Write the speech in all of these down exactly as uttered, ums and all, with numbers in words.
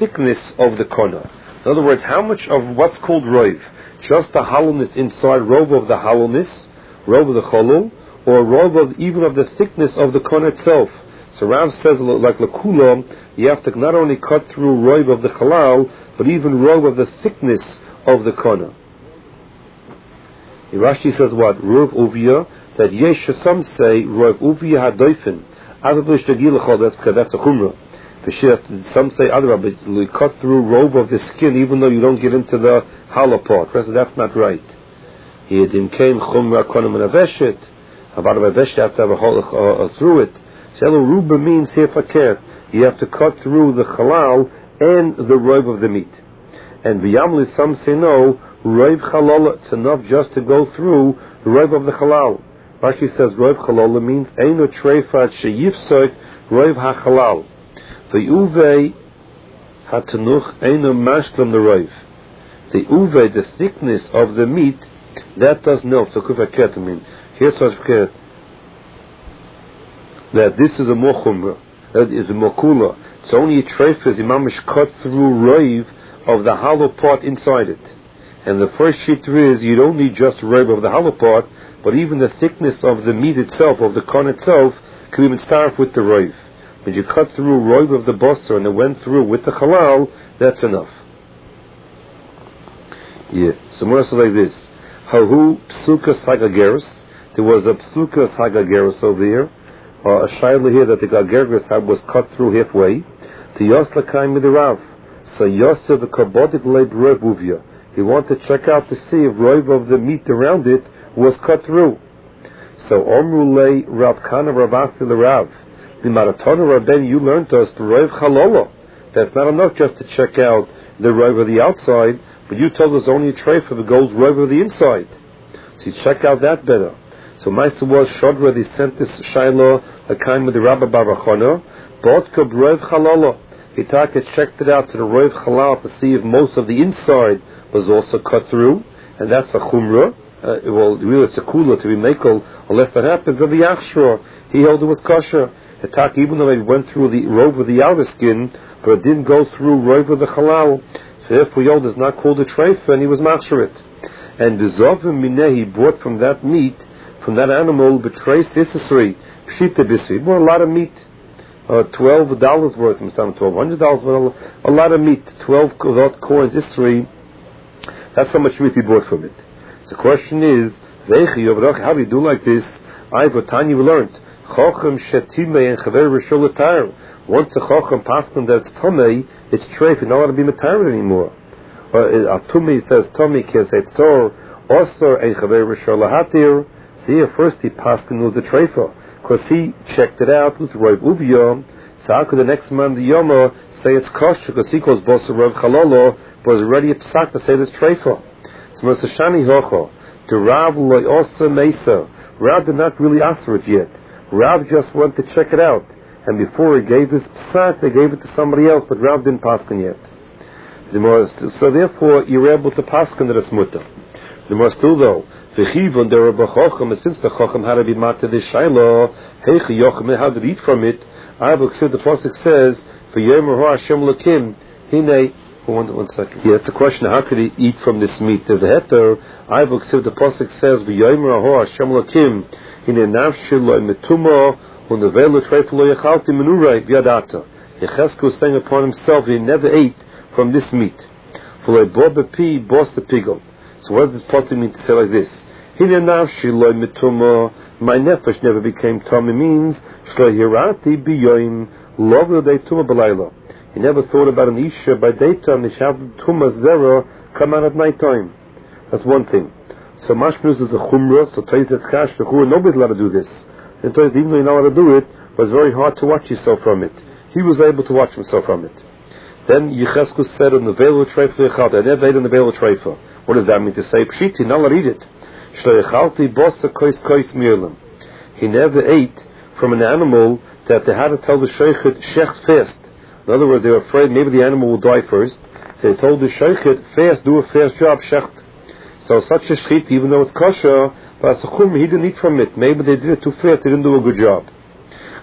thickness of the kona. In other words, how much of what's called roiv? Just the hollowness inside, rov of the hollowness, rov of the cholul, or rov of even of the thickness of the kona itself. So Rav says, like lakula, you have to not only cut through rov of the halal, but even rov of the thickness of the kona. Rashi says what? Rov uvia, that yesh, some say, rov uvia hadoifen. That's that's a chumrah. Some say other, but you cut through robe of the skin even though you don't get into the hollow part. That's not right. He came chumrah konim and aveshet. About a aveshet has to have a hole uh, through it. So ruba means here fakir. You have to cut through the halal and the robe of the meat. And v'yamli, some say no. Roib halal, it's enough just to go through the robe of the halal. Rashi says roib halal means eino treifat sheyifsok roib ha-halal. The uve hatanuch eino mashlam the roiv. The uve, the thickness of the meat, that does not. So kufaket, I mean, here's what's forget. That this is a mochumra, that is a mokula. It's only a treifas imamish cut through roiv of the hollow part inside it. And the first shitr is you don't need just roiv of the hollow part, but even the thickness of the meat itself, of the con itself, can even start with the roiv. When you cut through roiv of the basar and it went through with the halal, that's enough. Yeah. So more so like this. Hahu psukas hagageris. There was a psukas hagageris over here. Uh, a shayla here that the gageris was cut through halfway. To Yosla kaim with the Rav. So Yosef the karbodik leib roiv uvia. He wanted to check out to see if roiv of the meat around it was cut through. So Omru lei Rav Kana Rav Asi the Rav. The Maratona Rabben, you learned to us the roiv halolo. That's not enough just to check out the roiv of the outside, but you told us only a tray for the gold roiv of the inside. So you check out that better. So Meister was Shodra, they sent this Shiloh, a kind with the Rabbi Barachona, Bodka roiv halolo. He checked it out to the roiv halal to see if most of the inside was also cut through, and that's a chumrah. Uh, well, really it's a kula to be makel, unless that happens of the achshra. He held it was kosher. Attack, even though it went through the robe of the outer skin, but it didn't go through robe of the halal. So therefore Yod is not called a treifa, and he was machsharit. And the zovim mineh, he bought from that meat, from that animal, betrays isesri, pshita bisri. He bought a lot of meat. Uh, twelve dollars worth, twelve hundred dollars worth, a lot of meat, twelve coins isri. That's how much meat he bought from it. So the question is, how do you do like this? I've a tiny we learned. Chochem shetime and chaver rishol l'tar. Once a chochem paskin that it's tomei, it's treif. You're not allowed to be matarid anymore. Or atumi says tomei can say it's tor. Also a chaver rishol l'hatir. See, first he paskin was a treifa because he checked it out with roiv uviyom. So how could the next man the yoma say it's kosher because he calls bosa roiv chalolo, but was already a psak to say it's treifa. So Mosashani hocho to Rav loy osa mesa. Rav did not really answer it yet. Rav just went to check it out, and before he gave his psak, they gave it to somebody else, but Rav didn't paskin yet. The more, so therefore, you're able to paskin that it's mutter. The more still though, v'chivon der b'chochem, and since the chochem had to be matter this shayla, heichi yochem, how to eat from it. I will say the pasuk says, v'yomer ho Hashem lakim, hine. One, one second. Yeah, it's a question. How could he eat from this meat? There's a heter. I will say the pasuk says, v'yomer ho Hashem lakim. In a nafshilo metuma on the velo treiflo yachalti menurai biadata. Yecheskel was saying upon himself he never ate from this meat. For a bobepi boss the pigel. So what does this possibly mean to say like this? In a nafshilo metuma, my nefesh never became tummy means shlo hirati biyoim logo de tuma belayla. He never thought about an isha by daytime. The shav tuma zera come out at night time. That's one thing. So mashmuz is a chumrah, so Toys it's kash, the chumrah, nobody's allowed to do this. And Toys, even though you're not allowed to do it, it was very hard to watch yourself from it. He was able to watch himself from it. Then Yecheskel said on the velo treifa yechalti, I never ate on the velo treifa. What does that mean to say? Pshiti, not allowed to eat it. Shlo yechalti bosa kois kois mirlim. He never ate from an animal that they had to tell the sheikhet shecht fast. In other words, they were afraid maybe the animal will die first. So they told the sheikhet fast, do a fast job, shecht. So such a shchit, even though it's kosher, but as a chum, he didn't eat from it. Maybe they did it too fast, they didn't do a good job.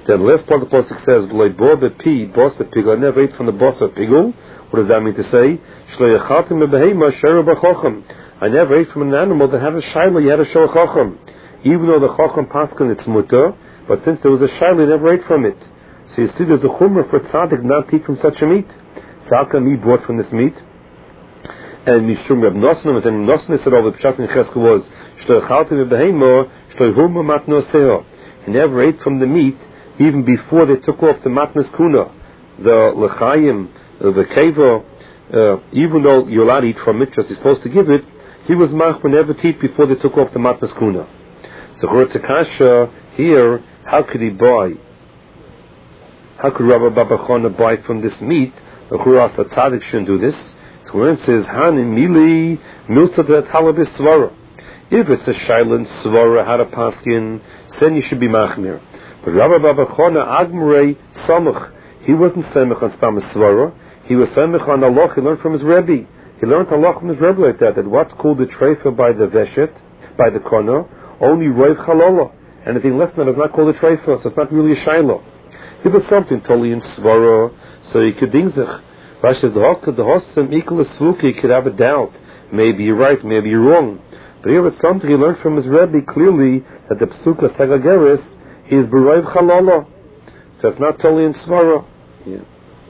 Then the last part of the pasuk says, "V'loy bo bepi bos the pigul." I never ate from the bos of pigul. What does that mean to say? "Shlo yachatim bebehema shero b'chochem." I never ate from an animal that had a shayla. You had to show a chochem, even though the chochem paskin it's mutter. But since there was a shayla, you never ate from it. So you see, there's a chumrah for tzaddik not to eat from such a meat. Tzaddik me bought from this meat. And Mishum Reb Nosson was and Nosson said all the pshat in Cheskel was Shlo Chaltim Behemo Shlo Huma Matnoseo. He never ate from the meat even before they took off the Matnas Kuna, the Lechayim, the Kevo. Uh, even though you're allowed to eat from it, just you're supposed to give it, he was mach never to eat before they took off the Matnas Kuna. So Chortzakasha here, how could he buy? How could Rabbi Baba Chana buy from this meat? The Churas that Tzaddik shouldn't do this. So when it says Hanim Mili Milsat Halabis Svara, if it's a Shailan Svara had a paskin, then you should be machmir. But Rabbi Baba Chana Agmrei Samach, he wasn't Samach on Stam Svara. He was Samach on Allah. He learned from his Rebbe. He learned Allah from his Rebbe like that. That what's called the treifa by the veshet, by the kona, only Roiv Chalola. Anything less than that is not called a treifa. So it's not really a Shaila. If it's something totally in Svara, so you could dingzich. Rashi says the hokka the hossam equal svuki could have a doubt. Maybe you're right, maybe you're wrong. But here it's something he learned from his Rebbe clearly that the psuka sagageris is b'roiv chalala. So it's not totally in svara. Yeah.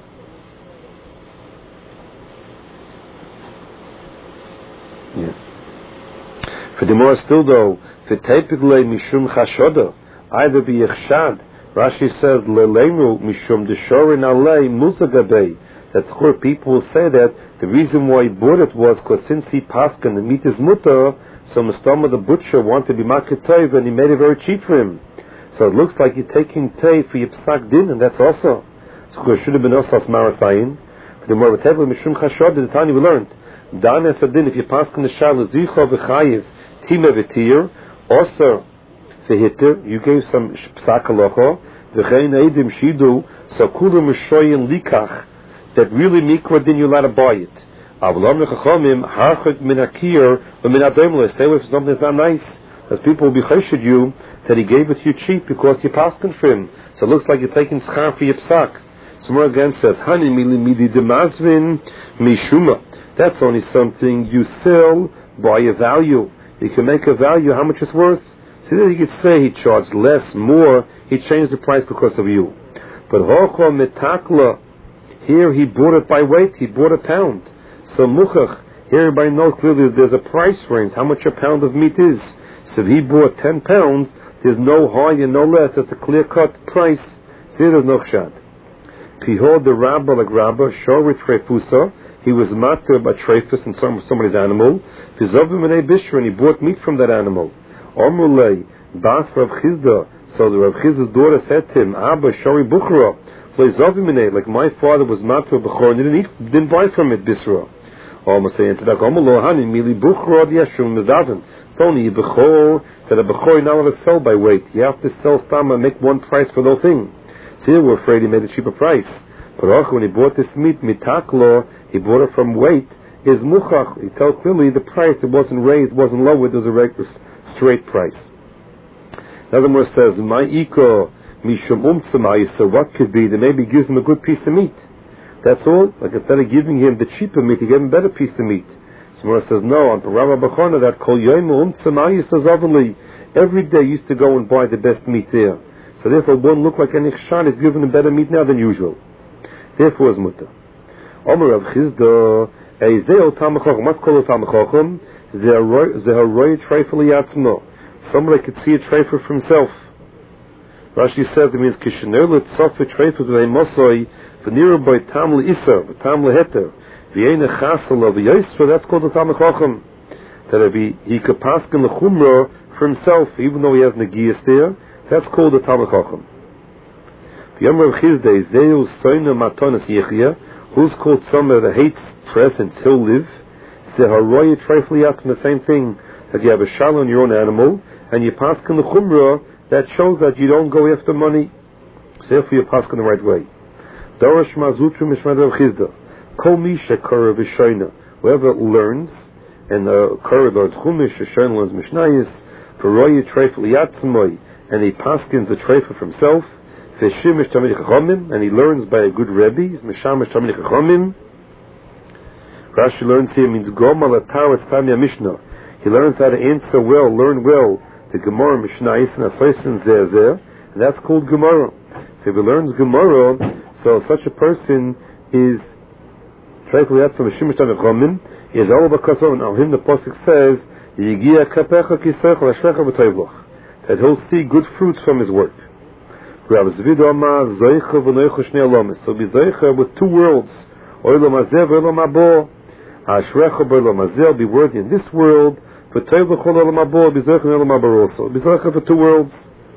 Yeah. For the more still though, for typically mishum chashoda, either be yechshad. Rashi says leleinu mishum deshorin alei musagabei. That people will say that the reason why he bought it was because since he passed and the meat is mutter, so Mustama the butcher wanted to be maketov and he made it very cheap for him. So it looks like you're taking tay for your psak din, and that's also. So it should have been also as marasayin. But the more of a table mishum chashod, the time we learned. Dan esadin, if you pass in the shal zicho v'chayiv tima v'tir, also v'hitter, you gave some psak alocho v'chein eidim shidu so kulu mishoyin likach. That really mikra din you allowed to buy it. Avlam nechachomim harchik min hakir v'min adomle. Stay away from something that's not nice, as people will be cheshid you that he gave it to you cheap because you passed it for him. So it looks like you're taking schar for your psak. Somewhere again says hani mili midi demazvin mishuma. That's only something you sell by a value. You can make a value how much it's worth. See that you could say he charged less, more. He changed the price because of you. But hocho metakla. Here he bought it by weight, he bought a pound. So muchach, here everybody knows clearly there's a price range, how much a pound of meat is. So if he bought ten pounds, there's no higher, no less, it's a clear-cut price. See, there's no chshad. Pihod the rabba like rabba, shor trefusa, he was matter by trefus in some, somebody's animal. Vizovim and bishra, and he bought meat from that animal. Omulei, bas Rav Chizda, so the Rav Chizda's daughter said to him, Abba, shori bukhra, like my father was matter b'chor and didn't eat, didn't buy from it bisra. Almost saying to that, mili bukhra yashum mizdaven. It's only b'chor that a b'chor you're not allowed to sell by weight. You have to sell stam and make one price for the whole thing. So here we're afraid he made a cheaper price. But also when he bought this meat mitaklo, he bought it from weight. Is muchach. He tells clearly the price. It wasn't raised, wasn't lowered. It was a regular straight price. Another more says, my iko. Mishum umtzamayis, so what could be that maybe gives him a good piece of meat. That's all. Like instead of giving him the cheaper meat, he gave him a better piece of meat. Someone says, no, on Rabbi Bachona, that kol yoimu umtzamayis azavali. Every day he used to go and buy the best meat there. So therefore it won't look like an ichshan is giving him better meat now than usual. Therefore it's mutter. Omer Rav Chizda, Eizeo tamachochem, what's called a tamachochem? Zeharoi treifel yatzmo. Somebody could see a treifer for himself. Rashi says it means kishenerlet sofer treifus v'heimosoi v'nira by tam le'isa v'tam le'heter v'yein echasel v'yosfer. That's called a tamach chochem. That he he could paskin lechumra for himself, even though he has negias there. That's called a tamach chochem. V'yam Rav Chizda zeu soina matonas yechia. Who's called someone that hates presents? He'll live. Zeharoya treifel yatzim. The same thing that you have a shal on your own animal and you paskin lechumra. That shows that you don't go after money. So therefore you pass in the right way. Darash mazutru mishmad Rav Chizda. Kol misha kara v'shoyna. Whoever learns, and the kara learns chumish, v'shoyna learns mishnayis, v'roya treifel yatzmoy, and he paskins the treifa for himself, Veshimish Talmidei Chachamim, and he learns by a good Rebbe. He's Meshamish Talmidei Chachamim. Rashi learns here means Gomal Ataretz Famya Mishnah. He learns how to answer well, learn well the Gemara Mishnah Yisna Soisin Zer Zer, and that's called Gemara. So if he learns Gemara, so such a person is Treifel Yad from Meshimish Talmidei Chachamim. He is all because of, and on him the Pasuk says, Yigia Kapecha Kisech Lashlecha B'Toivloch, that he'll see good fruits from his work. Rabbi Zvid Omar Zoicha V'Noicha Shnei Olomis. So be Zoicha with two worlds, Olam Hazeh V'Olam Habo. Ashrecha B'Olam Hazeh, be worthy in this world. V'Toivloch Olam Habo, be Zoicha in Olam Habo also. Be Zoicha for two worlds.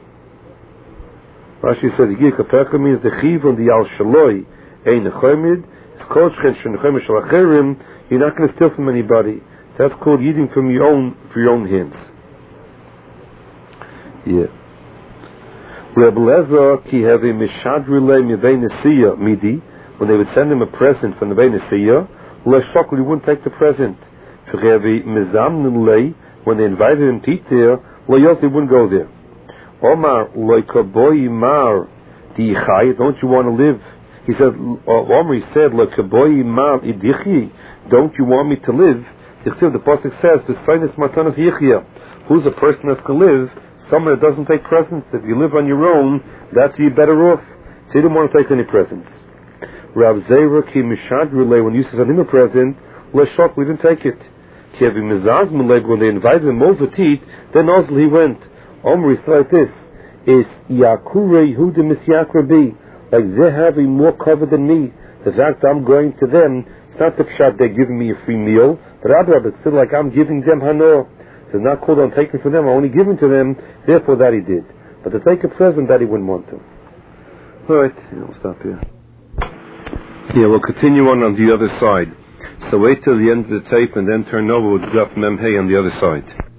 Rashi says Yigia Kapecha means the Chiv on the Al Shaloi Ein Nechomid. It's called Shchen Shenechomid Shalacherim. You're not going to steal from anybody. That's called eating from your own, for your own hands. Yeah. Reb Lezer ki have a mishadrile mivei nesiya midi. When they would send him a present from the Vei Nesiya, leshokul, he wouldn't take the present. When they invited him to eat there, he wouldn't go there. Omar loikaboy mar dichai. Don't you want to live? He said. Omar he said loikaboy mar idichi. Don't you want me to live? The Pasuk says, "V'saynis matanas yichya." Who's a person that can live? Someone that doesn't take presents. If you live on your own, that's you better off. So he didn't want to take any presents. Rav Zera ki mishad relay, when you sent him a present, leshok, we didn't take it. Ki avi mizaz meleg, when they invited him over to eat, then also he went. Omri said like this: is yakure Yehuda misyakrabi, like they have more cover than me. The fact I'm going to them, it's not the pshat they're giving me a free meal, but rather it's still like I'm giving them hanor. So it's not called on taking from them, I'm only giving to them, therefore that he did. But to take a present, that he wouldn't want to. Alright, we'll stop here. Yeah, we'll continue on on the other side. So wait till the end of the tape and then turn over with Daf Mem Hey on the other side.